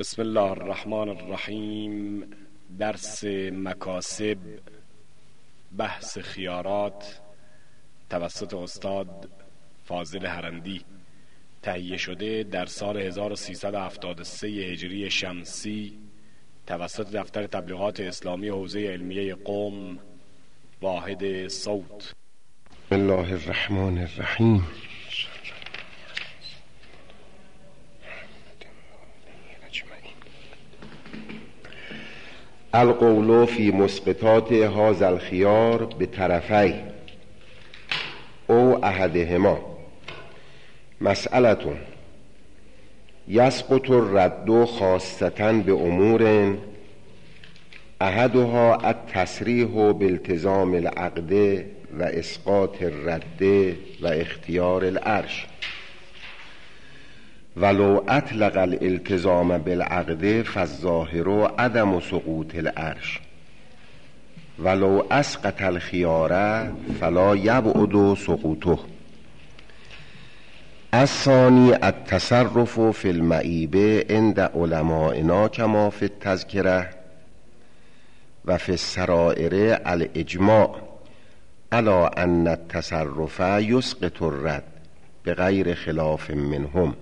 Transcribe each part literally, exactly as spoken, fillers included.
بسم الله الرحمن الرحیم. درس مکاسب، بحث خیارات توسط استاد فاضل هرندی، تهیه شده در سال هزار و سیصد و هفتاد و سه هجری شمسی توسط دفتر تبلیغات اسلامی حوزه علمیه قم، واحد صوت. بسم الله الرحمن الرحیم. القول فی مسقطات هذا الخيار بطرفی او احدهما. مسئلة یسقط الرد خاصة بامور احدها التصریح بالتزام العقد و اسقاط الرد و اختیار العرش. ولو اطلق الالتزام بالعقد فالظاهر عدم سقوط العرش، ولو اسقط الخيار فلا يبعد سقوطه. الثاني التصرف في المعيب عند علمائنا كما في التذكرة و في السرائر الاجماع على ان التصرف يسقط الرد بغير خلاف منهم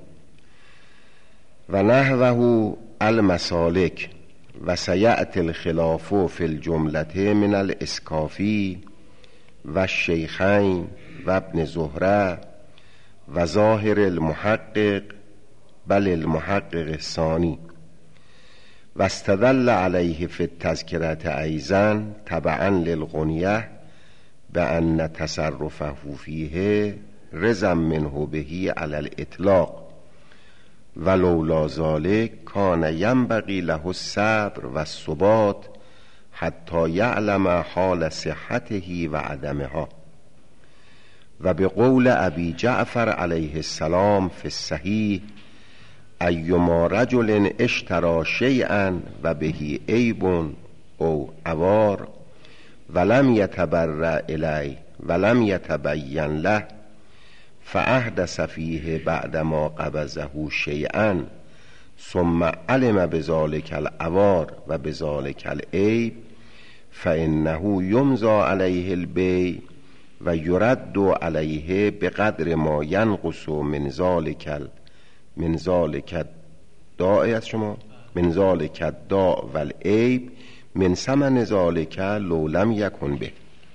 و نحوه المسالک و سیأتی الخلاف فی الجملة من الاسکافی و الشیخین و ابن زهره و ظاهر المحقق بل المحقق الثانی. و استدل علیه فی التذکرة ایضا تبعا للغنیه بأن تصرفه فیه رضا منه به علی الاطلاق، ولولا ذلك كان ينبغي له الصبر والثبات حتى يعلم حال صحته و عدمها. و بقول ابي جعفر عليه السلام في الصحيح ايما رجل اشترى شيئا و به عيب او عوار ولم يتبرأ اليه ولم يتبين له فاحدث فيه بعدما قبضه شيئا ثم علم بذلك العوار و بذلك العيب فانه يمضى عليه البيع و يرد عليه بقدر ما ينقص من ذلك من ذلك الداء شما من ذلك الداء والعيب من ثمن ذلك لو لم يكن به.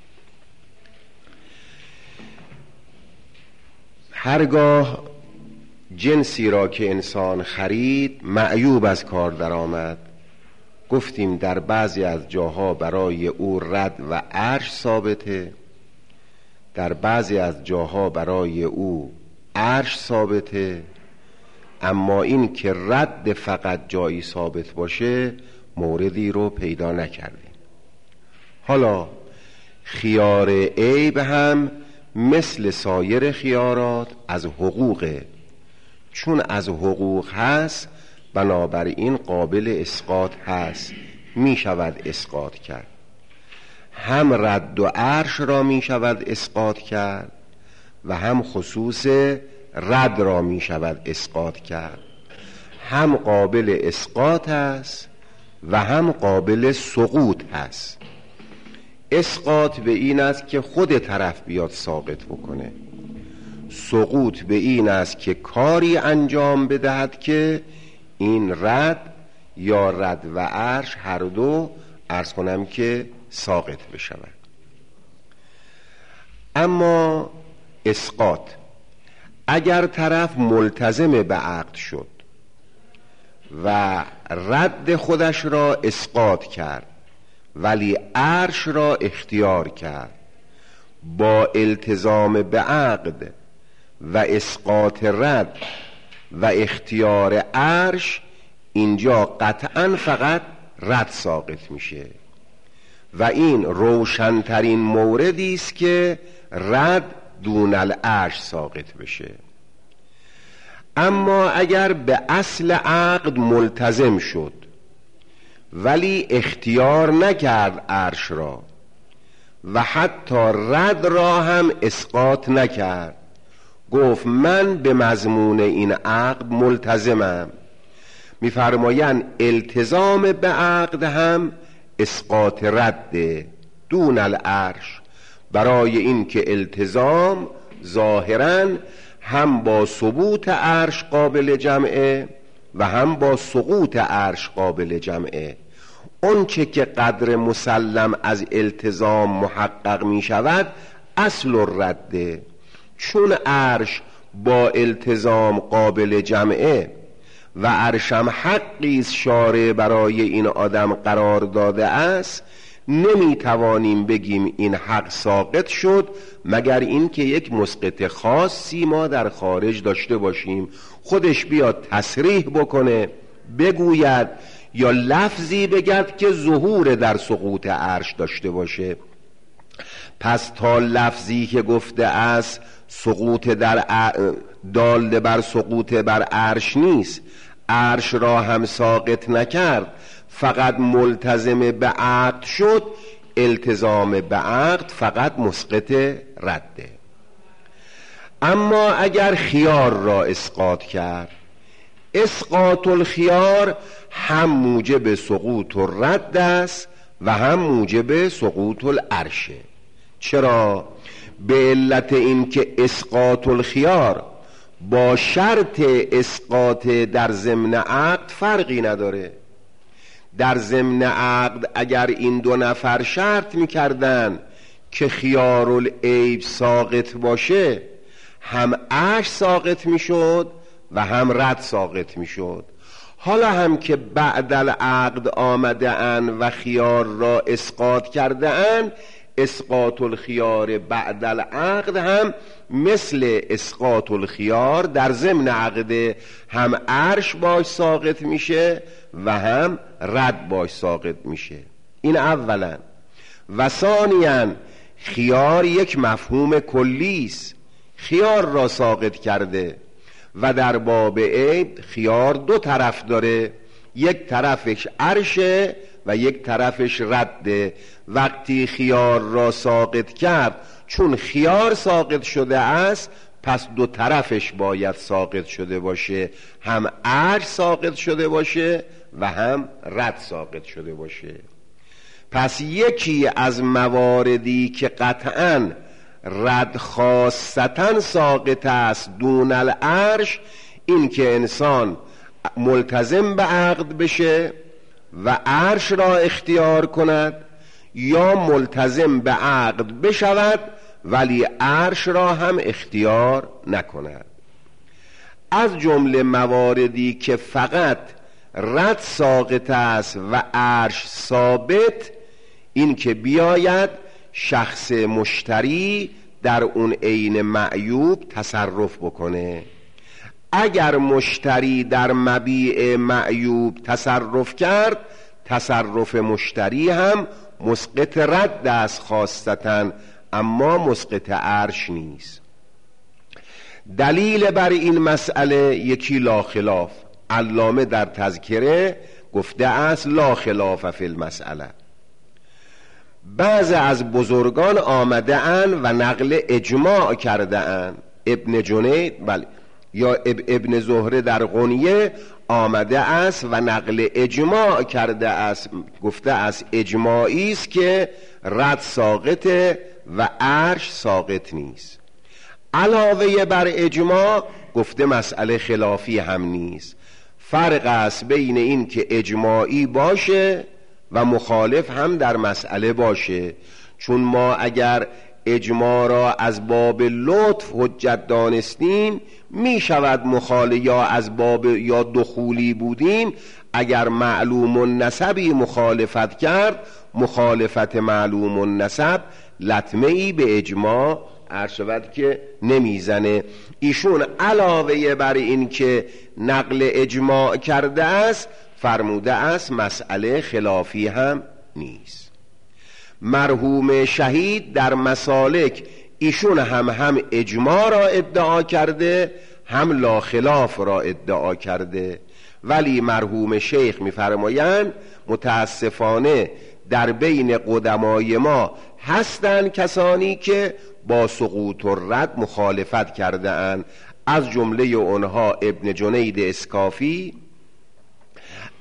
هرگاه جنسی را که انسان خرید معیوب از کار درآمد، گفتیم در بعضی از جاها برای او رد و عرش ثابته، در بعضی از جاها برای او عرش ثابته، اما این که رد فقط جایی ثابت باشه موردی رو پیدا نکردیم. حالا خیار عیب هم مثل سایر خیارات از حقوقه، چون از حقوق هست بنابراین قابل اسقاط هست، می شود اسقاط کرد. هم رد و عرش را می شود اسقاط کرد و هم خصوص رد را می شود اسقاط کرد. هم قابل اسقاط هست و هم قابل سقوط هست. اسقاط به این است که خود طرف بیاد ساقط بکنه، سقوط به این است که کاری انجام بدهد که این رد یا رد و عرش هر دو عرض کنم که ساقط بشود. اما اسقاط اگر طرف ملتزم به عقد شد و رد خودش را اسقاط کرد ولی عرش را اختیار کرد، با التزام به عقد و اسقاط رد و اختیار عرش اینجا قطعا فقط رد ساقط میشه و این روشنترین موردی است که رد دون العرش ساقط بشه. اما اگر به اصل عقد ملتزم شد ولی اختیار نکرد عرش را و حتی رد را هم اسقاط نکرد، گفت من به مضمون این عقد ملتزمم، میفرمایند التزام به عقد هم اسقاط رد دون العرش، برای این که التزام ظاهراً هم با ثبوت عرش قابل جمعه و هم با سقوط عرش قابل جمعه. اون چه که قدر مسلم از التزام محقق می شود اصل الرده، چون عرش با التزام قابل جمعه و عرشم حقی است شارع برای این آدم قرار داده است، نمی توانیم بگیم این حق ساقط شد مگر این که یک مسقط خاصی ما در خارج داشته باشیم، خودش بیاد تصریح بکنه بگوید یا لفظی بگد که ظهور در سقوط عرش داشته باشه. پس تا لفظی که گفته است سقوط در دال بر سقوط بر عرش نیست، عرش را هم ساقط نکرد، فقط ملتزم به عقد شد، التزام به عقد فقط مسقط رده. اما اگر خیار را اسقاط کرد، اسقاط الخیار هم موجب سقوط الرد است و هم موجب سقوط العرشه. چرا؟ به علت این که اسقاط الخیار با شرط اسقاط در ضمن عقد فرقی نداره. در ضمن عقد اگر این دو نفر شرط میکردن که خیار العیب ساقط باشه، هم عرش ساقط میشد و هم رد ساقط میشد. حالا هم که بعد العقد آمده ان و خیار را اسقاط کرده ان، اسقاط الخیار بعد العقد هم مثل اسقاط الخیار در ضمن عقد، هم عرش باش ساقط میشه و هم رد باش ساقط میشه. این اولا. و ثانیاً خیار یک مفهوم کلیست، خیار را ساقط کرده و در باب عیب خیار دو طرف داره، یک طرفش عرشه و یک طرفش رده. وقتی خیار را ساقط کرد، چون خیار ساقط شده است پس دو طرفش باید ساقط شده باشه، هم عرش ساقط شده باشه و هم رد ساقط شده باشه. پس یکی از مواردی که قطعاً رد خاصتاً ساقط است دون العرش، این که انسان ملتزم به عقد بشه و عرش را اختیار کند، یا ملتزم به عقد بشود ولی عرش را هم اختیار نکند. از جمله مواردی که فقط رد ساقط است و عرش ثابت، این که بیاید شخص مشتری در اون عین معیوب تصرف بکنه. اگر مشتری در مبیع معیوب تصرف کرد، تصرف مشتری هم مسقط رد است خاصتاً، اما مسقط عرش نیست. دلیل بر این مسئله یکی لا خلاف، علامه در تذکره گفته است لا خلاف فی المسئله. بعض از بزرگان آمده اند و نقل اجماع کرده اند، ابن جنید بله یا اب ابن زهره در غنیه آمده است و نقل اجماع کرده است، گفته است اجماعی است که رد ساقطه و عرش ساقط نیست. علاوه بر اجماع گفته مسئله خلافی هم نیست، فرق است بین این که اجماعی باشه و مخالف هم در مسئله باشه. چون ما اگر اجماع را از باب لطف حجت دانستیم، می شود مخالف، یا از باب یا دخولی بودیم، اگر معلوم النسبی مخالفت کرد، مخالفت معلوم النسب لطمه ای به اجماع عرشبت که نمیزنه. ایشون علاوه بر این که نقل اجماع کرده است، فرموده است مسئله خلافی هم نیست. مرحوم شهید در مسالک ایشون هم هم اجماع را ادعا کرده، هم لا خلاف را ادعا کرده، ولی مرحوم شیخ میفرمایند متاسفانه در بین قدمای ما هستند کسانی که با سقوط و رد مخالفت کرده اند. از جمله اونها ابن جنید اسکافی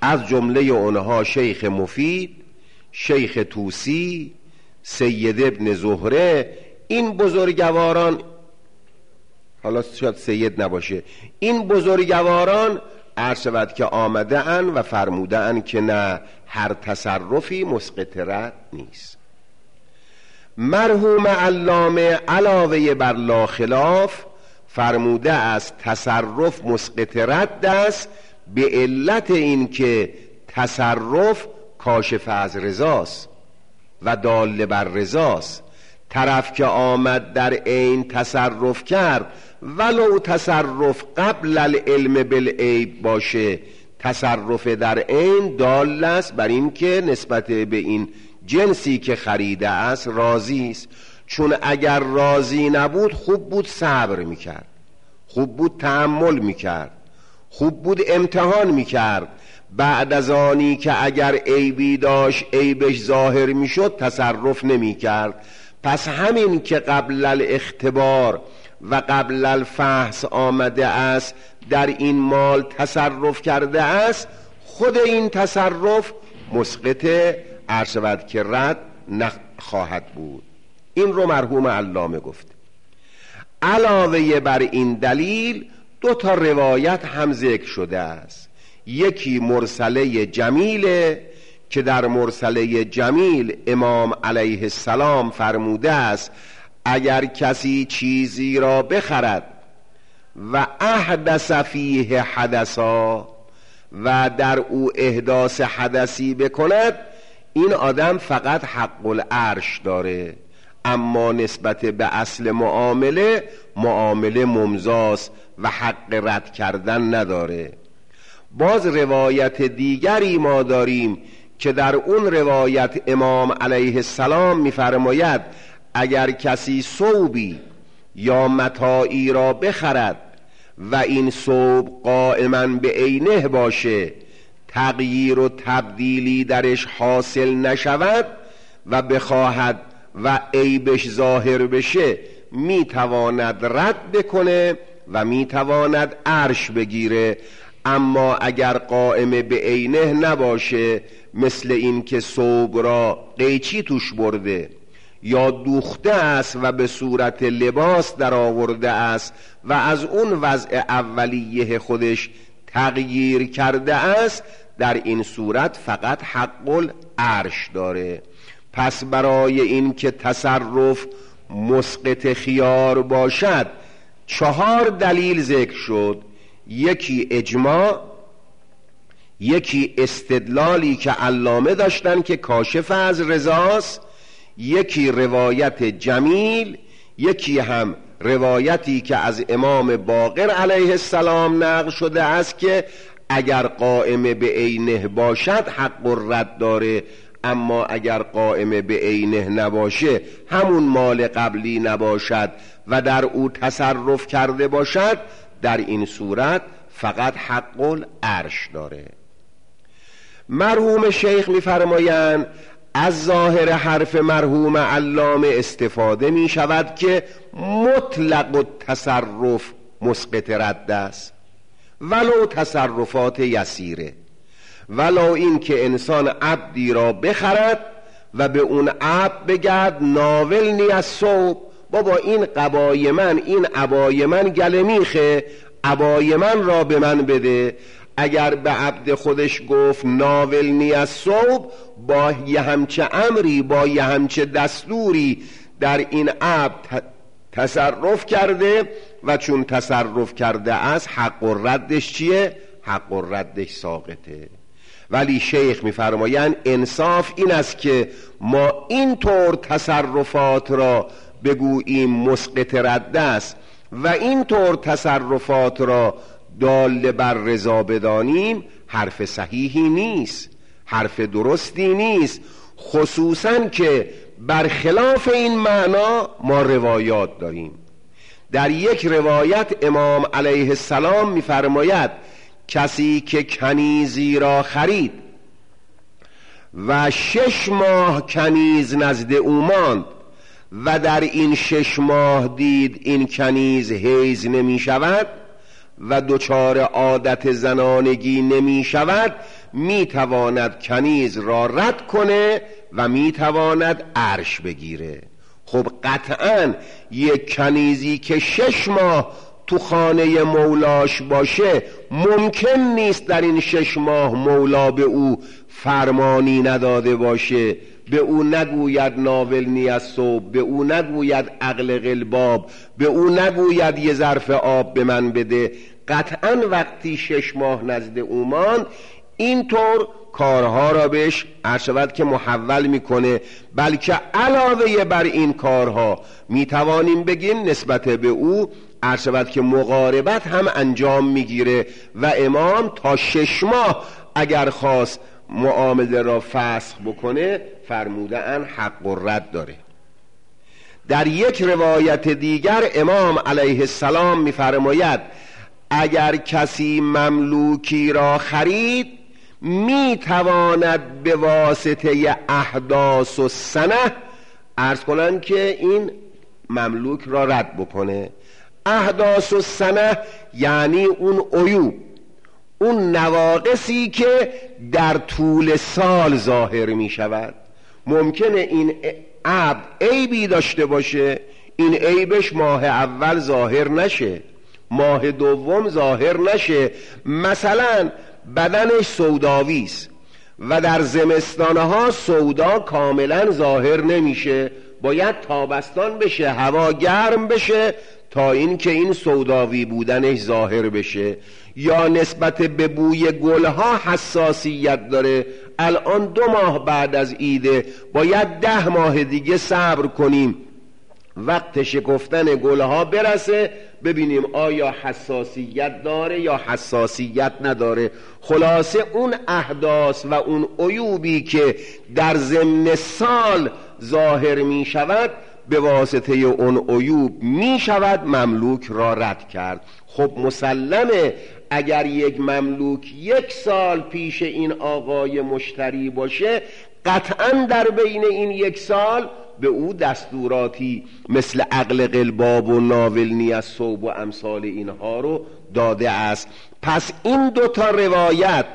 از جمله اونها شیخ مفید، شیخ توسی، سید ابن زهره. این بزرگواران، حالا شاید سید نباشه، این بزرگواران عرض شود که آمده ان و فرموده ان که نه، هر تصرفی مسقط رد نیست. مرحوم علامه علاوه بر لا خلاف فرموده است تصرف مسقط رد است، به علت این که تصرف کاشف از رضاست و دال بر رضاست. طرف که آمد در عین تصرف کرد، ولو تصرف قبل العلم بالعیب باشه، تصرف در عین دال است بر این که نسبت به این جنسی که خریده است راضی است. چون اگر راضی نبود خوب بود صبر میکرد، خوب بود تحمل میکرد، خوب بود امتحان میکرد. بعد از آنی که اگر عیبی داشت عیبش ظاهر میشد تصرف نمیکرد. پس همین که قبل الاختبار و قبل الفحص آمده است در این مال تصرف کرده است، خود این تصرف مسقط عرض شود که رد نخواهد بود. این رو مرحوم علامه گفت. علاوه بر این دلیل دو تا روایت هم ذکر شده است. یکی مرسله جمیله که در مرسله جمیل امام علیه السلام فرموده است اگر کسی چیزی را بخرد و احدث فیه حدثا و در او احداث حدثی بکند، این آدم فقط حق العرش داره، اما نسبت به اصل معامله معامله ممضاست و حق رد کردن نداره. باز روایت دیگری ما داریم که در اون روایت امام علیه السلام می‌فرماید اگر کسی ثوبی یا متاعی را بخرد و این ثوب قائما به عینه باشه، تغییر و تبدیلی درش حاصل نشود و بخواهد و عیبش ظاهر بشه، میتواند رد بکنه و میتواند عرش بگیره. اما اگر قائم به عینه نباشه، مثل این که ثوب را قیچی توش برده یا دوخته است و به صورت لباس در آورده است و از اون وضع اولیه خودش تغییر کرده است، در این صورت فقط حق العرش داره. پس برای این که تصرف مسقط خیار باشد چهار دلیل ذکر شد. یکی اجماع، یکی استدلالی که علامه داشتن که کاشف از رضاست، یکی روایت جمیل، یکی هم روایتی که از امام باقر علیه السلام نقل شده است که اگر قائم به عینه باشد حق الرد داره، اما اگر قائم به عینه نباشه، همون مال قبلی نباشد و در او تصرف کرده باشد، در این صورت فقط حق العرش داره. مرحوم شیخ می‌فرمایند از ظاهر حرف مرحوم علامه استفاده می شود که مطلق التصرف مسقط رد است، ولو تصرفات یسیره، ولو این که انسان عبدی را بخرد و به اون عبد بگرد ناولنی از ثوب، بابا این قبای من، این عبای من گله میخه، عبای من را به من بده. اگر به عبد خودش گفت ناولنی از ثوب، با یه همچه امری، با یه همچه دستوری در این عبد تصرف کرده و چون تصرف کرده است حق الردش چیه؟ حق الردش ساقطه. ولی شیخ میفرمایند انصاف این است که ما این طور تصرفات را بگوییم مسقط رد است و این طور تصرفات را دال بر رضا بدانیم، حرف صحیحی نیست، حرف درستی نیست، خصوصا که برخلاف این معنا ما روایات داریم. در یک روایت امام علیه السلام می‌فرماید کسی که کنیزی را خرید و شش ماه کنیز نزد او ماند و در این شش ماه دید این کنیز حیض نمی شود و دچار عادت زنانگی نمی شود، می تواند کنیز را رد کنه و می تواند عرش بگیره. خب قطعاً یک کنیزی که شش ماه تو خانه مولاش باشه ممکن نیست در این شش ماه مولا به او فرمانی نداده باشه، به او نگوید ناولنی از صبح، به او نگوید عقل قلباب، به او نگوید یه ظرف آب به من بده. قطعاً وقتی شش ماه نزد اومان اینطور کارها را بهش عرشبت که محول میکنه، بلکه علاوه بر این کارها میتوانیم بگیم نسبت به او عرشبت که مقاربت هم انجام میگیره و امام تا شش ماه اگر خواست معامله را فسخ بکنه فرمودن حق و رد داره. در یک روایت دیگر امام علیه السلام میفرماید اگر کسی مملوکی را خرید میتواند به واسطه احداث و سنه عرض کنن که این مملوک را رد بکنه. احداث و سنه یعنی اون عیوب، اون نواقصی که در طول سال ظاهر می شود. ممکنه این عبد عیبی داشته باشه، این عیبش ماه اول ظاهر نشه، ماه دوم ظاهر نشه. مثلا بدنش سوداویست و در زمستانها سودا کاملا ظاهر نمیشه، باید تابستان بشه، هوا گرم بشه تا این که این سوداوی بودنش ظاهر بشه. یا نسبت به بوی گلها حساسیت داره، الان دو ماه بعد از عیده، باید ده ماه دیگه صبر کنیم وقت شکفتن گلها برسه ببینیم آیا حساسیت داره یا حساسیت نداره. خلاصه اون احداث و اون عیوبی که در ضمن سال ظاهر می شود به واسطه اون عیوب می شود مملوک را رد کرد. خب مسلمه اگر یک مملوک یک سال پیش این آقای مشتری باشه قطعا در بین این یک سال به او دستوراتی مثل عقل قلباب و ناولنی از صوب و امثال اینها رو داده است. پس این دو تا روایت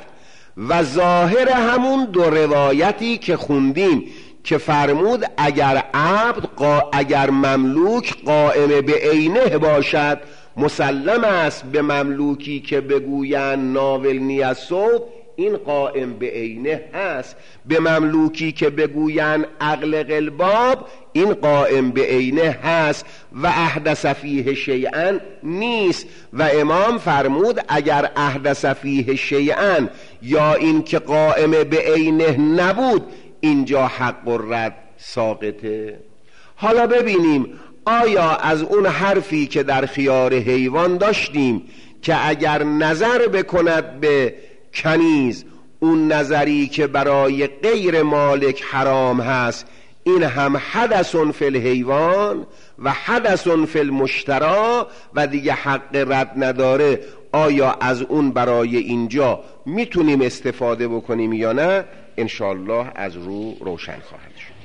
و ظاهر همون دو روایتی که خوندیم که فرمود اگر عبد قا اگر مملوک قائم به عینه باشد مسلم است به مملوکی که بگویند ناولنی از صوب این قائم به عینه هست، به مملوکی که بگویند عقل قلباب این قائم به عینه هست و احدث فیه شیئا نیست. و امام فرمود اگر احدث فیه شیئا یا این که قائم به عینه نبود اینجا حق و رد ساقطه. حالا ببینیم آیا از اون حرفی که در خیار حیوان داشتیم که اگر نظر بکند به کنیز اون نظری که برای غیر مالک حرام هست این هم حدث فی الحیوان و حدث فی المشترا و دیگه حق رد نداره، آیا از اون برای اینجا میتونیم استفاده بکنیم یا نه؟ انشاءالله از رو روشن خواهد شد.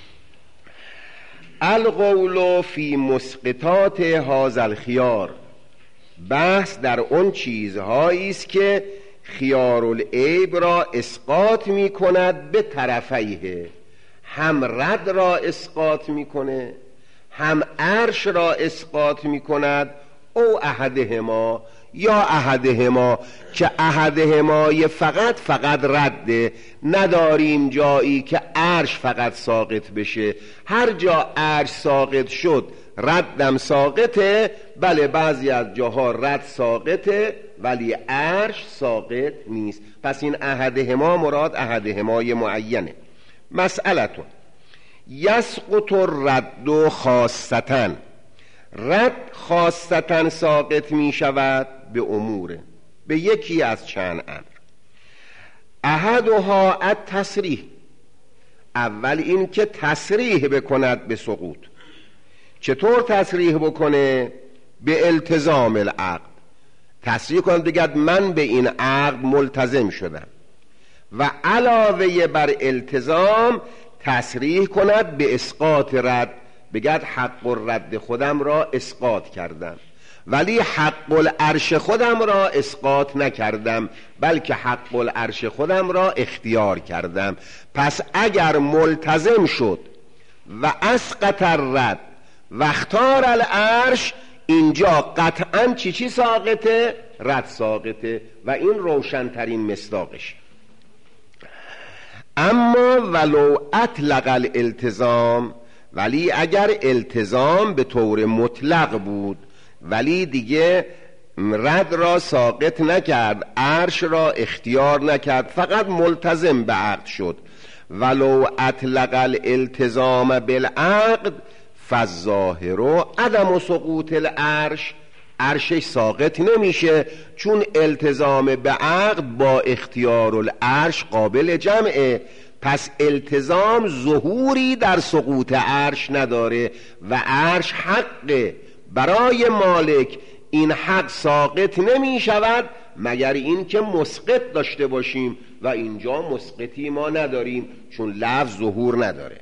القول فی مسقطات هذا الخیار، بحث در اون چیزهایی است که خیار العیب را اسقاط می کند به طرفیه، هم رد را اسقاط می کنه هم عرش را اسقاط می کند او احدهما یا احدهما، که احدهمای فقط فقط رده، نداریم جایی که عرش فقط ساقط بشه. هر جا عرش ساقط شد ردم ساقطه، بله بعضی از جاها رد ساقطه ولی عرش ساقط نیست. پس این احدهما مراد احدهمای معینه. مسئلتون یسقط الرد خاصتاً، رد خاصتاً ساقط می شود به امور، به یکی از چند امر. احدها التصریح، اول این که تصریح بکند به سقوط. چطور تصریح بکنه؟ به التزام العقد، تصریح کند بگد من به این عقد ملتزم شدم، و علاوه بر التزام تصریح کند به اسقاط رد، بگد حق و رد خودم را اسقاط کردم. ولی حق العرش خودم را اسقاط نکردم، بلکه حق العرش خودم را اختیار کردم. پس اگر ملتزم شد و اسقط الرد و اختار العرش، اینجا قطعا چی چی ساقطه؟ رد ساقطه و این روشنترین مصداقش. اما ولو اطلق الالتزام، ولی اگر التزام به طور مطلق بود ولی دیگه رد را ساقط نکرد، عرش را اختیار نکرد، فقط ملتزم به عقد شد، ولو اطلق الالتزام بالعقد فالظاهر عدم سقوط العرش، عرشش ساقط نمیشه، چون التزام به عقد با اختیار العرش قابل جمعه. پس التزام ظهوری در سقوط عرش نداره و عرش حقه. برای مالک این حق ساقط نمی شود مگر این که مسقط داشته باشیم و اینجا مسقطی ما نداریم، چون لفظ ظهور نداره.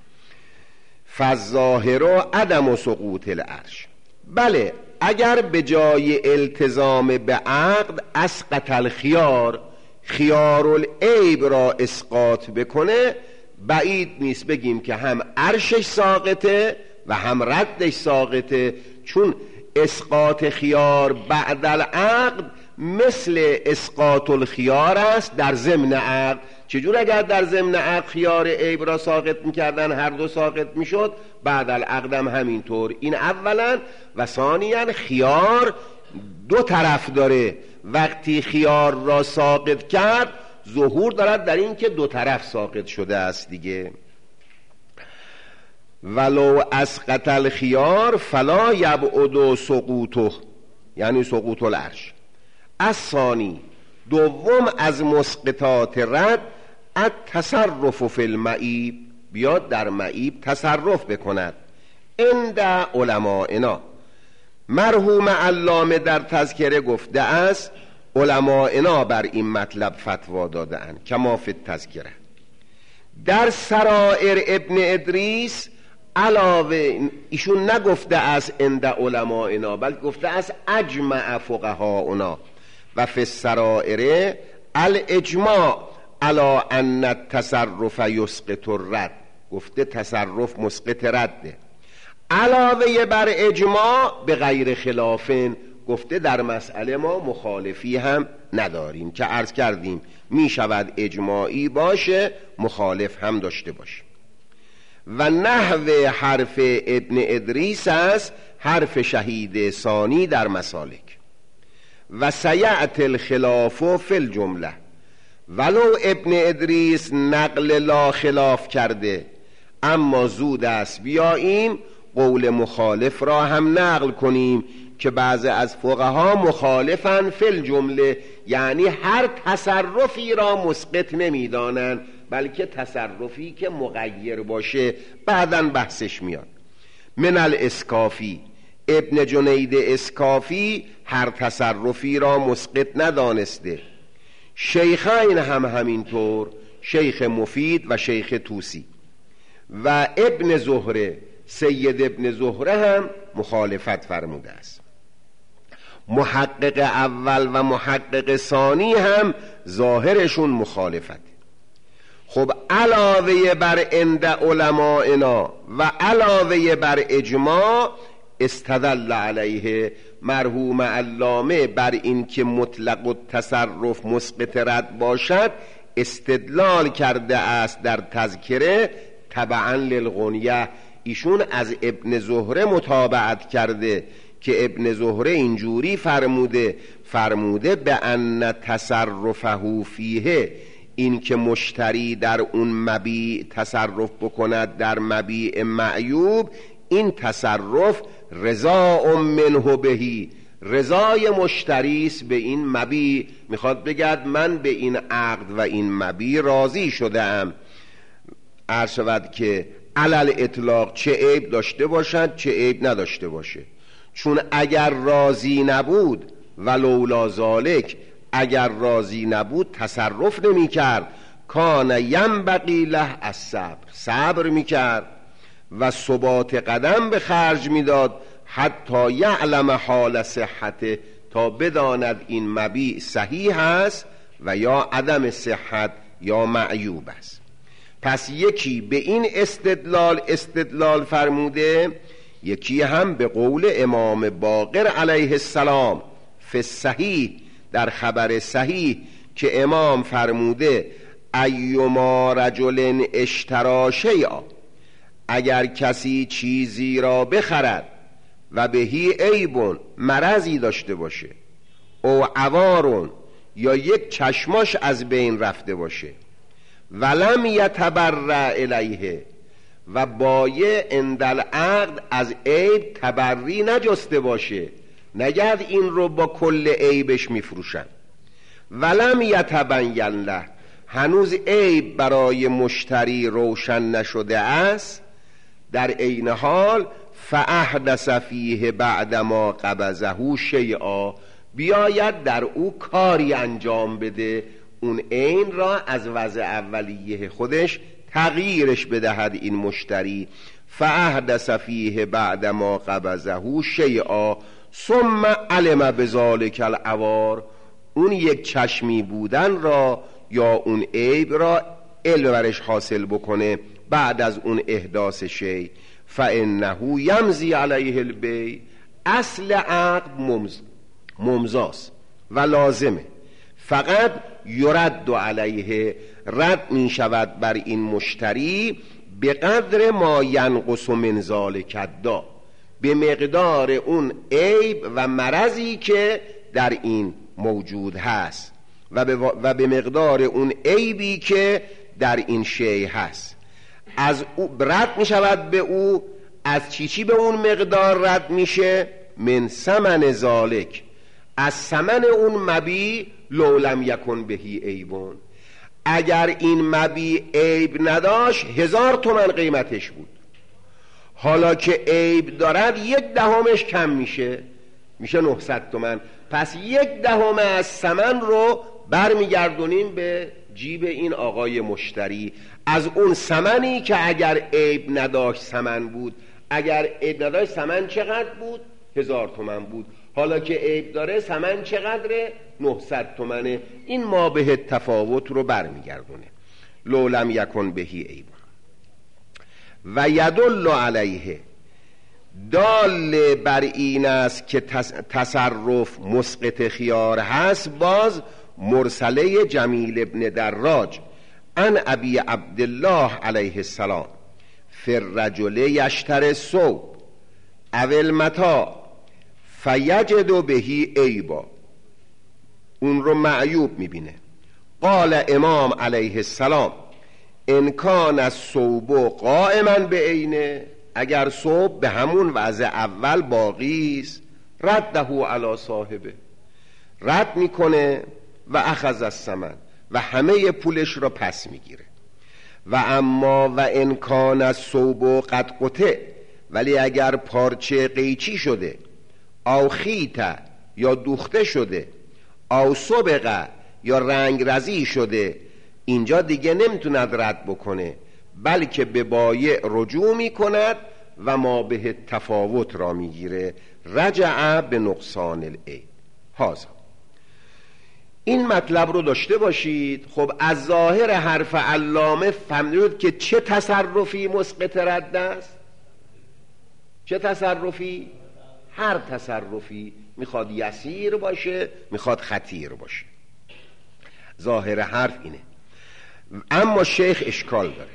فالظاهر عدم سقوط العرش. بله اگر به جای التزام به عقد اسقط الخیار، خیار العیب را اسقاط بکنه، بعید نیست بگیم که هم عرشش ساقطه و هم ردش ساقطه، چون اسقاط خیار بعد العقد مثل اسقاط الخیار است در ضمن عقد. چجور اگر در ضمن عقد خیار عیب را ساقط میکردن هر دو ساقط میشد، بعد العقد هم همینطور. این اولا. و ثانیا خیار دو طرف داره، وقتی خیار را ساقط کرد ظهور دارد در این که دو طرف ساقط شده است دیگه. ولو اسقط الخیار فلا یبعد سقوطه، یعنی سقوط العرش. الثانی، دوم از مسقطات رد التصرف فی المعیب، بیاد در معیب تصرف بکند. عند علمائنا، مرحوم علامه در تذکره گفته است علمائنا بر این مطلب فتوا داده اند کما فی التذکره. در سرائر ابن ادریس علاوه ایشون نگفته است عند علمائنا، بلکه گفته است اجمع فقهاؤنا و فی السرائر الاجماع علی ان التصرف یسقط الرد، گفته تصرف مسقط رده. علاوه بر اجماع به غیر خلافن، گفته در مسئله ما مخالفی هم نداریم که عرض کردیم می شود اجماعی باشه مخالف هم داشته باشه. و نحو حرف ابن ادریس است حرف شهید ثانی در مسالک. و سیعت الخلاف فی الجمله، ولو ابن ادریس نقل لا خلاف کرده، اما زود است بیاییم قول مخالف را هم نقل کنیم که بعضی از فقها مخالفن فی الجمله، یعنی هر تصرفی را مسقط نمیدانند، بلکه تصرفی که مغیر باشه بعداً بحثش میاد. من الاسکافی، ابن جنید اسکافی هر تصرفی را مسقط ندانسته. شیخین هم همینطور، شیخ مفید و شیخ توسی. و ابن زهره، سید ابن زهره هم مخالفت فرموده است. محقق اول و محقق ثانی هم ظاهرشون مخالفت. خب علاوه بر عند علمائنا و علاوه بر اجماع استدل علیه، مرحوم علامه بر این که مطلق التصرف مسقط رد باشد استدلال کرده است در تذکره تبعا للغنیه. ایشون از ابن زهره متابعت کرده که ابن زهره اینجوری فرموده فرموده به ان تصرفه فیه، این که مشتری در اون مبیع تصرف بکند در مبیع معیوب، این تصرف رضا منه بهی، رضای مشتریست به این مبیع. میخواد بگد من به این عقد و این مبیع راضی شده ام. عرض شود که علل اطلاق چه عیب داشته باشد چه عیب نداشته باشه، چون اگر راضی نبود ولولا ذالک، اگر راضی نبود تصرف نمی کرد، کان ینبغی له الصبر، صبر می کرد و ثبات قدم به خرج می داد حتی یعلم حال صحته، تا بداند این مبیع صحیح است و یا عدم صحت یا معیوب است. پس یکی به این استدلال استدلال فرموده، یکی هم به قول امام باقر علیه السلام فی الصحیح، در خبر صحیح که امام فرموده ایما رجل اشترا شیئا، اگر کسی چیزی را بخرد و بهی عیبون، مرضی داشته باشه، او عوارون، یا یک چشماش از بین رفته باشه، ولم یتبرع الیه، و بایع اندل عقد از عیب تبری نجسته باشه، نگرد این رو با کل عیبش میفروشن، ولم یتبین له، هنوز عیب برای مشتری روشن نشده است، در عین حال فاحدث فیه بعدما قبضه شیئا، بیاید در او کاری انجام بده، اون عین را از وضع اولیه خودش تغییرش بدهد این مشتری. فاحدث فیه بعدما قبضه شیئا ثم علم بذلک العوار، اون یک چشمی بودن را یا اون عیب را علم برش حاصل بکنه بعد از اون احداث شیء، فانه یمضی علیه البیع، اصل عقد ممز ممضاست و لازمه، فقط یرد علیه، رد می شود بر این مشتری به قدر ما ینقص من ذلک الداء، به مقدار اون عیب و مرضی که در این موجود هست و به, و به مقدار اون عیبی که در این شیء هست. از او رد می شود به او، از چی چی به اون مقدار رد میشه؟ من ثمن ذالک، از ثمن اون مبیع، لو لم یکن بهی عیبون، اگر این مبیع عیب نداشت هزار تومن قیمتش بود، حالا که عیب دارد یک دهمش کم میشه، میشه نهصد تومن، پس یک دهم از ثمن رو برمیگردونیم به جیب این آقای مشتری، از اون ثمنی که اگر عیب نداشت ثمن بود، اگر عیب نداشت ثمن چقدر بود؟ هزار تومن بود، حالا که عیب داره ثمن چقدره؟ نهصد تومنه. این ما به تفاوت رو برمیگردونه، لو لم یکن بهی عیب. و یدل علیه، دال بر این است که تصرف مسقط خیار هست، باز مرسله جمیل ابن دراج ان ابی عبدالله علیه السلام فی الرجل یشتر الثوب او المتاع فیجد بهی عیبا، اون رو معیوب میبینه. قال امام علیه السلام ان کان الثوب قائما بعینه، اگر ثوب به همون وضع اول باقی است، رده علی صاحبه، رد میکنه و اخذ الثمن، و همه پولش را پس میگیره. و اما و ان کان الثوب قد قطع، ولی اگر پارچه قیچی شده، او خیته یا دوخته شده، او سبقه یا رنگ رزی شده، اینجا دیگه نمیتوند رد بکنه، بلکه به بایع رجوع میکند و ما به تفاوت را میگیره، رجع به نقصان العیب. هازا، این مطلب رو داشته باشید. خب از ظاهر حرف علامه فهمید که چه تصرفی مسقط رد است؟ چه تصرفی؟ هر تصرفی، میخواد یسیر باشه میخواد خطیر باشه، ظاهر حرف اینه. اما شیخ اشکال داره،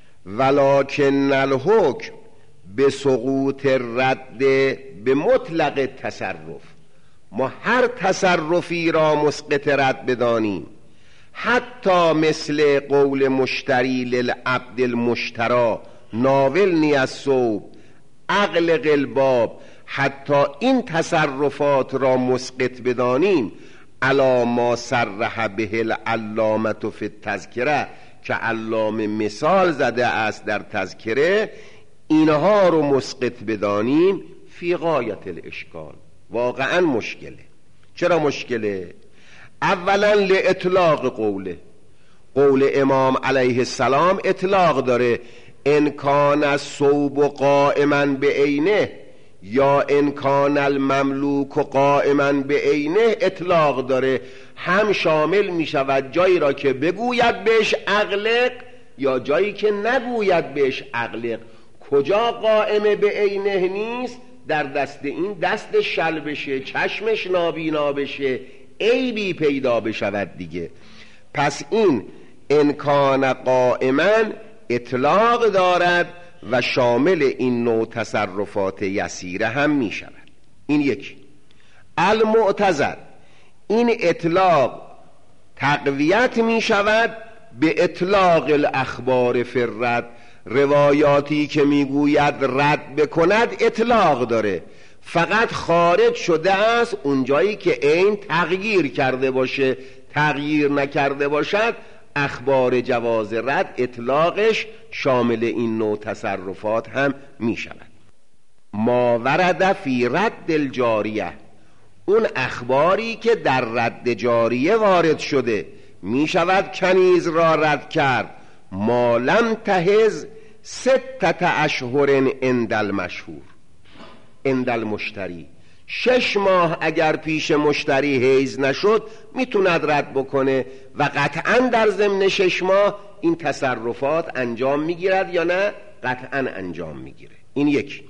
ولکن الحکم به سقوط رد به مطلق تصرف، ما هر تصرفی را مسقط رد بدانیم، حتی مثل قول مشتری للعبد المشترا ناولنی الثوب اغلق الباب، حتی این تصرفات را مسقط بدانیم، علی ما صرح به العلامة فی التذکره، که علامه مثال زده است در تذکره، اینها رو مسقط بدانیم، فی غایت الاشکال، واقعا مشکله. چرا مشکله؟ اولا لاطلاق قوله، قول امام علیه السلام اطلاق داره، ان کان الثوب قائما بعینه، یا انکان المملوک و قائما به عینه اطلاق داره، هم شامل می شود جایی را که بگوید بهش اغلق یا جایی که نگوید بهش اغلق. کجا قائم به عینه نیست؟ در دست این دست شل بشه، چشمش نابینا بشه، عیبی پیدا بشود دیگه. پس این انکان قائما اطلاق دارد و شامل این نوع تصرفات یسیره هم می شود. این یکی. المعتزد، این اطلاق تقویت می شود به اطلاق الاخبار فی الرد، روایاتی که می گوید رد بکند اطلاق داره، فقط خارج شده است اونجایی که عین تغییر کرده باشه. تغییر نکرده باشد اخبار جواز رد اطلاقش شامل این نوع تصرفات هم می شود. ما ورد فی رد الجاریه، اون اخباری که در رد جاریه وارد شده می شود کنیز را رد کرد. ما لم تهز ستت اشهر عند المشهور عند المشتری، شش ماه اگر پیش مشتری حیز نشد میتوند رد بکنه و قطعا در ضمن شش ماه این تصرفات انجام میگیرد یا نه؟ قطعا انجام میگیره. این یکی.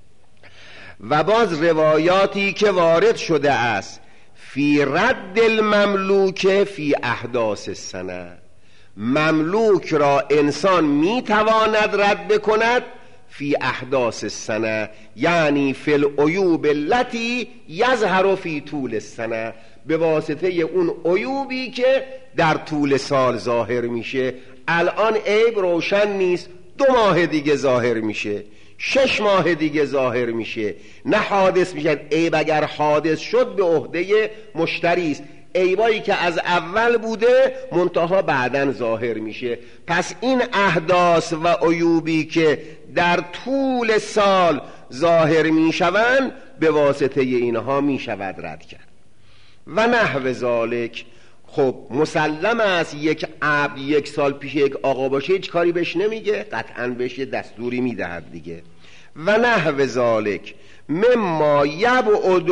و باز روایاتی که وارد شده است فی رد المملوک فی احداث السنه، مملوک را انسان میتواند رد بکند فی احداث السنه، یعنی فی العیوب التي یظهر فی طول السنه، به واسطه اون عیوبی که در طول سال ظاهر میشه. الان عیب روشن نیست، دو ماه دیگه ظاهر میشه، شش ماه دیگه ظاهر میشه، نه حادث میشه. عیب اگر حادث شد به عهده مشتری است، عیبایی که از اول بوده منتها بعداً ظاهر میشه. پس این احداث و عیوبی که در طول سال ظاهر میشوند به واسطه اینها میشود رد کرد. و نحو ذالک، خب مسلم است یک عبد یک سال پیش یک آقا باشه هیچ کاری بهش نمیگه، قطعاً بهش دستوری میدهد دیگه. و نحو ذالک مما یبعد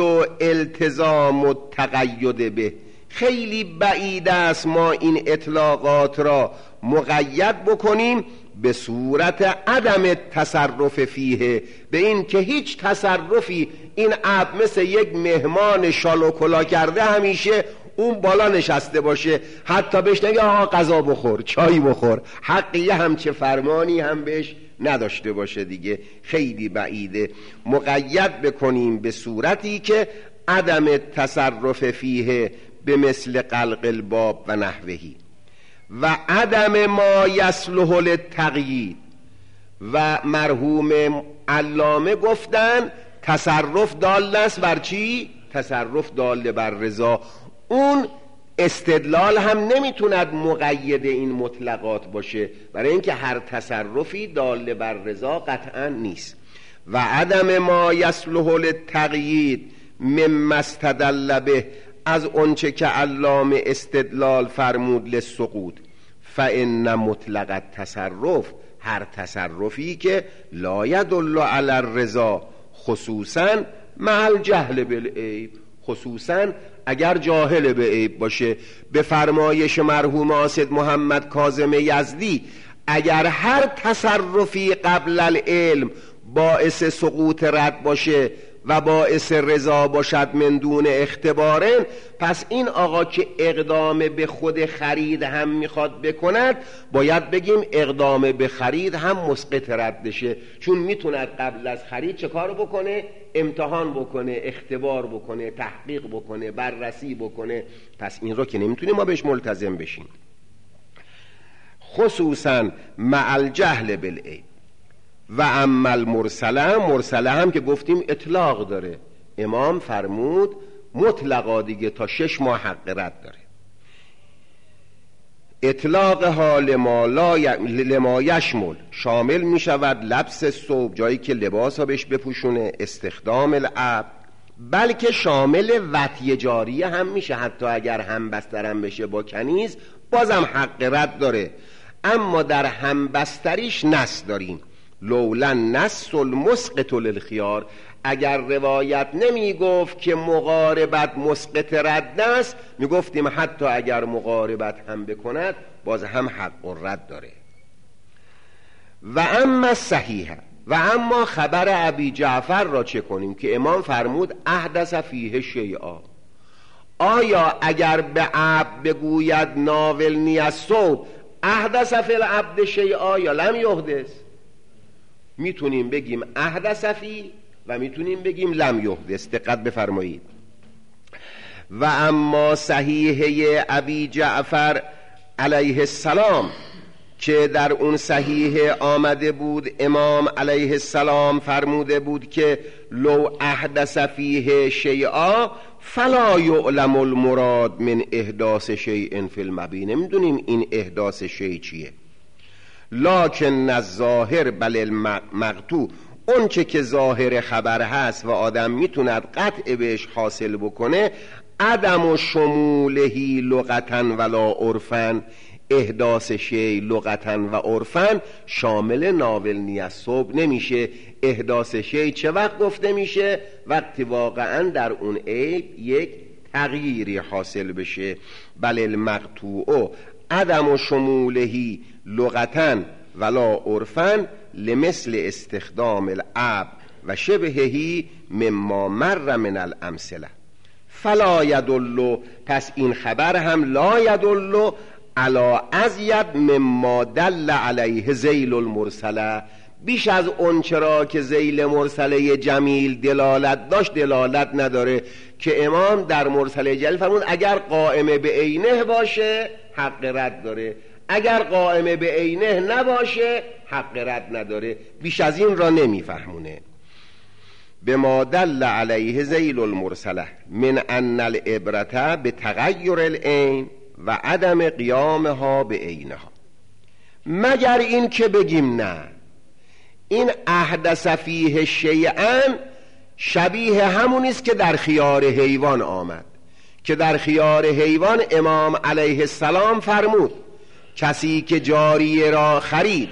التزام التقید به، خیلی بعید است ما این اطلاقات را مقید بکنیم به صورت عدم تصرف فیه، به این که هیچ تصرفی این عبد مثل یک مهمان شال و کلا کرده همیشه اون بالا نشسته باشه، حتی بهش نگه آقا غذا بخور، چای بخور، حقیه همچه فرمانی هم بهش نداشته باشه دیگه. خیلی بعیده. مقید بکنیم به صورتی که عدم تصرف فیه به مثل قلق الباب و نحوهی. و عدم ما یصلح للتقیید، و مرحوم علامه گفتن تصرف دال است بر چی؟ تصرف دال بر رضا. اون استدلال هم نمیتوند مقید این مطلقات باشه، برای اینکه هر تصرفی دال بر رضا قطعا نیست. و عدم ما یصلح للتقیید مما استدل به، از اونچه که علامه استدلال فرمود للسقوط. فان مطلق التصرف، هر تصرفی که لا یدل علی الرضا خصوصا مع الجهل بالعیب، خصوصا اگر جاهل به عیب باشه. به فرمایش مرحوم آسد محمد کاظم یزدی اگر هر تصرفی قبل العلم باعث سقوط رد باشه و باعث رضا باشد من دون اختبارن، پس این آقا که اقدام به خود خرید هم میخواد بکند باید بگیم اقدام به خرید هم مسقط ردشه، چون میتوند قبل از خرید چه کار بکنه؟ امتحان بکنه، اختبار بکنه، تحقیق بکنه، بررسی بکنه. پس این رو که نمیتونیم ما بهش ملتزم بشیم، خصوصا مع الجهل بالعیب. و اما المرسله، مرسله هم که گفتیم اطلاق داره، امام فرمود مطلقا دیگه تا شش ماه حق رد داره. اطلاق حال ما لا ی... لما یشمل، شامل می شود لبس ثوب، جایی که لباس ها بهش بپوشونه، استخدام العبد، بلکه شامل وطی جاریه هم میشه، حتی اگر هم بسترم بشه با کنیز بازم حق رد داره. اما در هم بستریش نص داریم، لولا النص المسقط للخیار، اگر روایت نمی گفت که مقاربت مسقط رد است، می گفتیم حتی اگر مقاربت هم بکند باز هم حق و رد داره. و اما صحیح، و اما خبر ابی جعفر را چه کنیم که امام فرمود احدث فیه شیئا، آیا اگر به عبد بگوید ناولنی الصبح احدث فی العبد شیئا یا لم یحدث؟ میتونیم بگیم احدث فی و میتونیم بگیم لم یحدث. دقت بفرمایید. و اما صحیحه ابی جعفر علیه السلام که در اون صحیح آمده بود امام علیه السلام فرموده بود که لو احدث فیه شیئا فلا یعلم المراد من احداث شیء فی المبی. نمیدونیم این احداث شیء چیه، لکن الظاهر بل المقطوع، اون چه که ظاهر خبر هست و آدم میتوند قطع بهش حاصل بکنه، عدم و شمولهی لغتا ولا عرفا، احداث شیء لغتا و عرفا شامل ناولنی الصبح نمیشه. احداث شیء چه وقت گفته میشه؟ وقتی واقعا در اون عیب یک تغییری حاصل بشه. بل المقطوع عدم و شمولهی لغتا ولا عرفا لمثل استخدام العب و شبههی مما مر من الامثله فلا یدل. پس این خبر هم لا یدل علی ازید مما دل علیه ذیل المرسله، بیش از اون چرا که ذیل مرسله جمیل دلالت داشت دلالت نداره، که امام در مرسله جلیل فرمود اگر قائمه به عینه باشه حق رد داره، اگر قائمه به عینه نباشه حق رد نداره. بیش از این را نمیفهمونه. به ما دل علیه ذیل المرسله من ان العبرة به تغییر العین و عدم قیامها به عینها، مگر این که بگیم نه این احدث فیه شیئا شبیه همونیست که در خیار حیوان آمد، که در خیار حیوان امام علیه السلام فرمود کسی که جاریه را خرید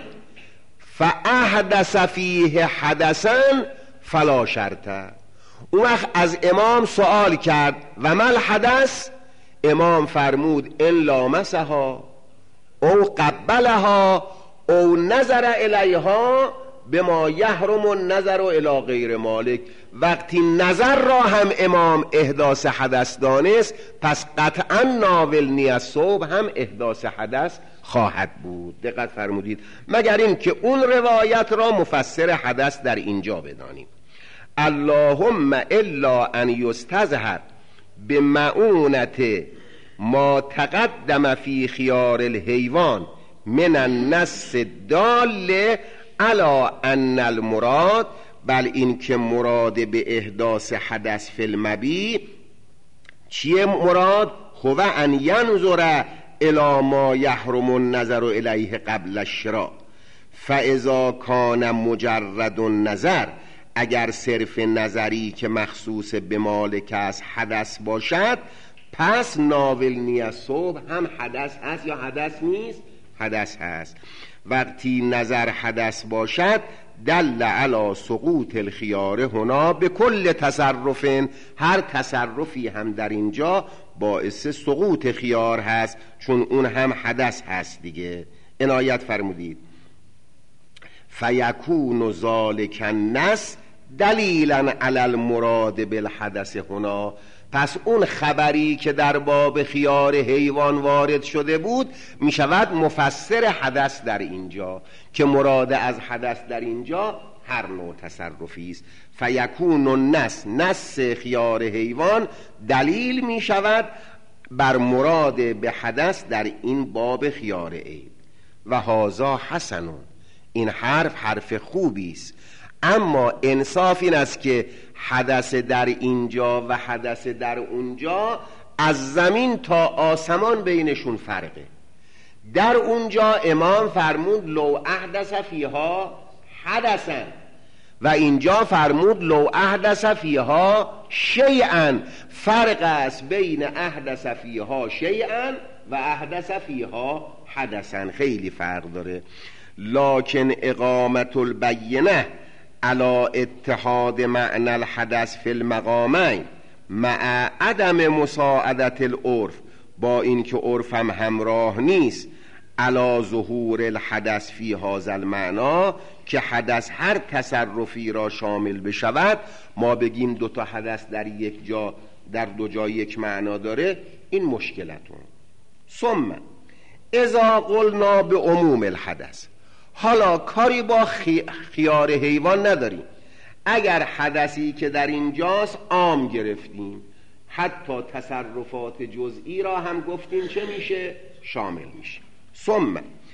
فاحدث فیه حدثا فلا شرطه. اون وقت از امام سوال کرد و مل حدث؟ امام فرمود ان لامسها او قبلها او نظر الیها بما یحرم النظر الی غیر مالک. وقتی نظر را هم امام احداث حدث دانست، پس قطعا ناولنی الصبح هم احداث حدث خواهد بود. دقت فرمودید. مگر این که اون روایت را مفسر حدث در اینجا بدانیم. اللهم الا ان یستظهر بمعونت ما تقدم فی خیار الحیوان من النص الدال علی ان المراد، بل این که مراد به احداث حدث فی المبی چیه؟ مراد هو ان ینظر الی ما یحرم النظر الیه قبل الشراء، فاذا کان مجرد النظر، اگر صرف نظری که مخصوص به مالک است حدث باشد، پس ناولنی الصبح هم حدث هست یا حدث نیست؟ حدث هست. وقتی نظر حدث باشد دل علی سقوط الخیار هنا به کل تصرف، هر تصرفی هم در اینجا باعث سقوط خیار هست، چون اون هم حدث هست دیگه. عنایت فرمودید. فیکون ذالک النص دلیلا علی المراد بالحدث هنا، پس اون خبری که در باب خیار حیوان وارد شده بود می شود مفسر حدث در اینجا، که مراد از حدث در اینجا هر نوع تصرفی است. فیکون النص، نص خیار حیوان دلیل می شود بر مراد به حدث در این باب خیار عیب. و هذا حسن، این حرف حرف خوبی است، اما انصاف این است که حدث در اینجا و حدث در اونجا از زمین تا آسمان بینشون فرقه. در اونجا امام فرمود لو احدث فیها حدثا، و اینجا فرمود لو احدث فیها شیئا. فرق است بین احدث فیها شیئا و احدث فیها حدثا، خیلی فرق داره. لکن اقامت البینه علی اتحاد معنی الحدث فی المقامین مع عدم مساعدت العرف، با اینکه عرف هم همراه نیست، علی ظهور الحدث فی هذا المعنی، که حدث هر تصرفی را شامل بشود. ما بگیم دو تا حدث در یک جا، در دو جا یک معنا داره، این مشکلتون. ثم اذا قلنا به عموم الحدث، حالا کاری با خی... خیار حیوان نداریم. اگر حدثی که در اینجاست عام گرفتیم، حتی تصرفات جزئی را هم گفتیم چه میشه؟ شامل میشه. ثم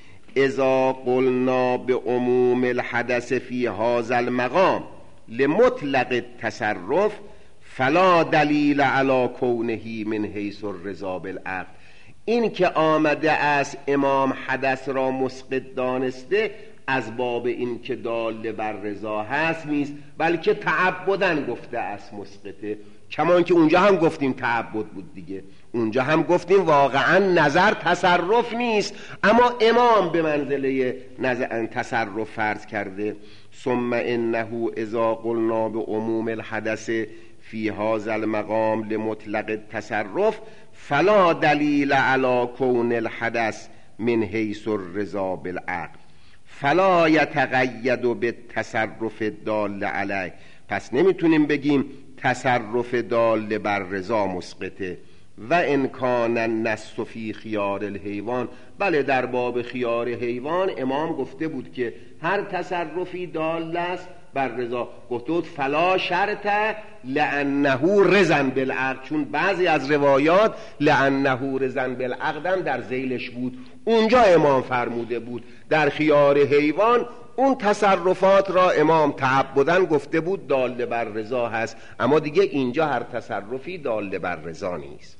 اذا قلنا به عموم الحدث فی هذا المقام لمطلق التصرف فلا دلیل علی کونه من حیث الرضا بالعقد. این که آمده است امام حدث را مسقط دانسته، از باب این که دال بر رضا هست نیست، بلکه تعبدن گفته است مسقطه. کمان که اونجا هم گفتیم تعبد بود دیگه، اونجا هم گفتیم واقعا نظر تصرف نیست، اما امام به منزله نظر تصرف فرض کرده. ثم انه اذا قلنا به عموم الحدث فی هذا المقام لمطلق التصرف فلا دلیل علی کون الحدث من حیث الرضا بالعقل فلا یتقید بالتصرف دال علیه. پس نمیتونیم بگیم تصرف دال بر رضا مسقطه. و امکان النص فی خیار الحیوان، بله در باب خیار حیوان امام گفته بود که هر تصرفی دال است بر رضا، گفته بود فلا شرط لانه رضا بالعقد، چون بعضی از روایات لانه رضا بالعقد هم در ذیلش بود. اونجا امام فرموده بود در خیار حیوان اون تصرفات را امام تعبدن گفته بود دال بر رضا هست، اما دیگه اینجا هر تصرفی دال بر رضا نیست.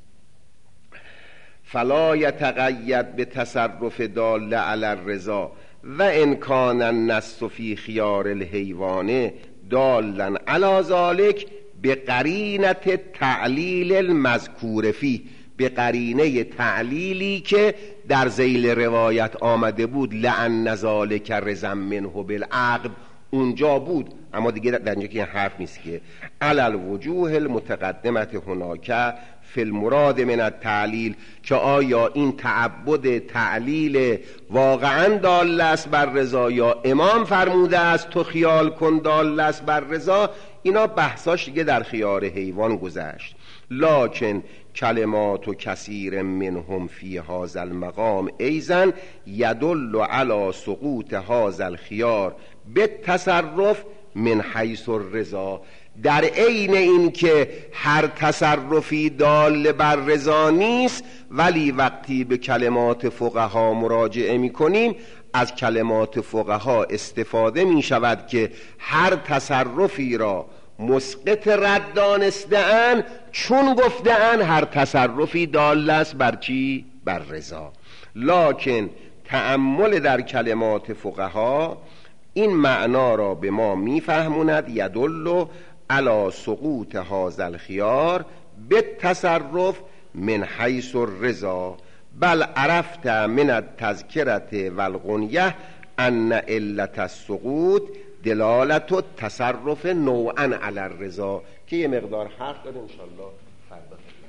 فلا یتقید به تصرف دال علی الرضا و ان کان النص فی خیار الحیوان دالا علی ذلک به قرینه تعلیل المذکور فی، به قرینه تعلیلی که در ذیل روایت آمده بود لأن ذلک رضا منه بالعقد، اونجا بود، اما دیگه در اینجا که حرف نیست که علی الوجوه المتقدمه هناک فی المراد من التعلیل، که آیا این تعبد تعلیل واقعا دال است بر رضا یا امام فرموده است تو خیال کن دال است بر رضا. اینا بحثاش دیگه در خیار حیوان گذشت. لکن کلمات و کثیر منهم فی هذا المقام ایضا یدل علی سقوط هذا الخیار بالتصرف من حیث الرضا، در عین این که هر تصرفی دال بر رضا نیست، ولی وقتی به کلمات فقها مراجعه می کنیم از کلمات فقها استفاده می شود که هر تصرفی را مسقط رد دانسته‌اند، چون گفته‌اند هر تصرفی دال است بر چی؟ بر رضا. لکن تأمل در کلمات فقها این معنا را به ما میفهموند یدل علی سقوط هذا الخیار بالتصرف من حیث الرضا بل عرفت من التذکرة والغنیه ان علت السقوط دلالت و تصرف نوعا علی الرضا، که یه مقدار حرف داره انشالله فردا.